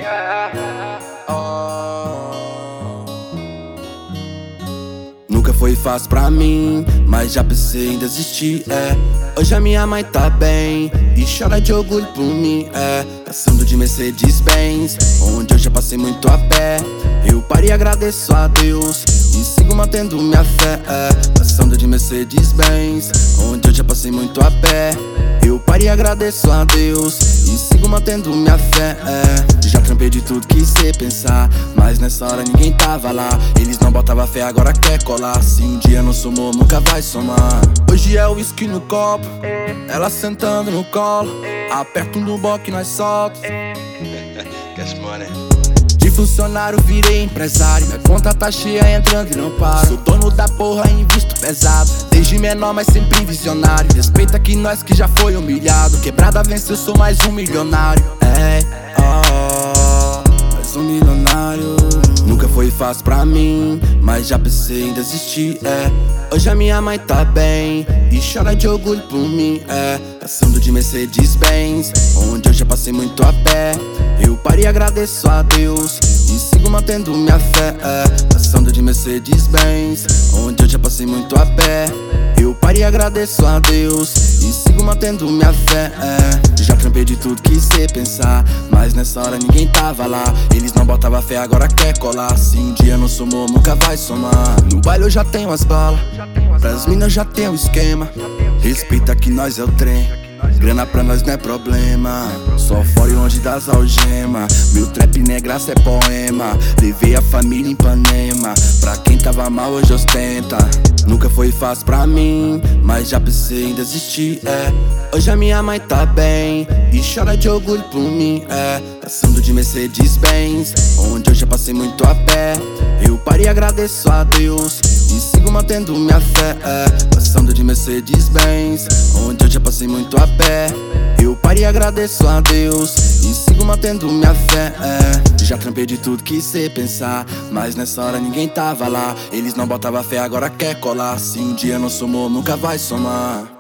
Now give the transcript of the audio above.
Nunca foi fácil pra mim, mas já pensei em desistir, Hoje a minha mãe tá bem e chora de orgulho por mim, Passando de Mercedes-Benz, onde eu já passei muito a pé. Eu paro e agradeço a Deus e sigo mantendo minha fé, Passando de Mercedes-Benz, onde eu já passei muito a pé. Eu paro e agradeço a Deus e sigo mantendo minha fé, Já trampei de tudo, quis ser pensar, mas nessa hora ninguém tava lá. Eles não botavam fé, agora quer colar. Se um dia não somou, nunca vai somar. Hoje é o uísque no copo, ela sentando no colo, aperto no boque, nós solta. Cash money. De funcionário virei empresário, minha conta tá cheia entrando e não paro. Sou dono da porra e invisto pesado, desde menor mas sempre visionário. Respeita que nós que já foi humilhado, quebrada venceu, sou mais um milionário. Mais um milionário. Nunca foi fácil pra mim, mas já pensei em desistir, Hoje a minha mãe tá bem e chora de orgulho por mim, Passando de Mercedes-Benz, onde eu já passei muito a pé. Eu paro e agradeço a Deus e sigo mantendo minha fé, Passando de Mercedes-Benz, onde eu já passei muito a pé. Eu paro e agradeço a Deus e sigo mantendo minha fé, Já trampei de tudo, quis ser pensar, mas nessa hora ninguém tava lá. Eles não botavam fé, agora quer colar. Se um dia não somou, nunca vai somar. No baile eu já tenho as balas, pras minas eu já tenho o esquema. Respeita que nós é o trem, grana pra nós não é problema. Só fora e longe das algemas, meu trap não é graça, é poema. Levei a família em Ipanema, pra quem tava mal hoje ostenta. Nunca foi fácil pra mim, mas já pensei em desistir, Hoje a minha mãe tá bem e chora de orgulho por mim, Passando de Mercedes-Benz, onde eu já passei muito a pé. Eu paro e agradeço a Deus e sigo mantendo minha fé, Passando de Mercedes-Benz, onde eu já passei muito a pé. Eu paro e agradeço a Deus e sigo mantendo minha fé, Já trampei de tudo, quis ser pensar, mas nessa hora ninguém tava lá. Eles não botavam fé, agora quer colar. Se um dia não somou, nunca vai somar.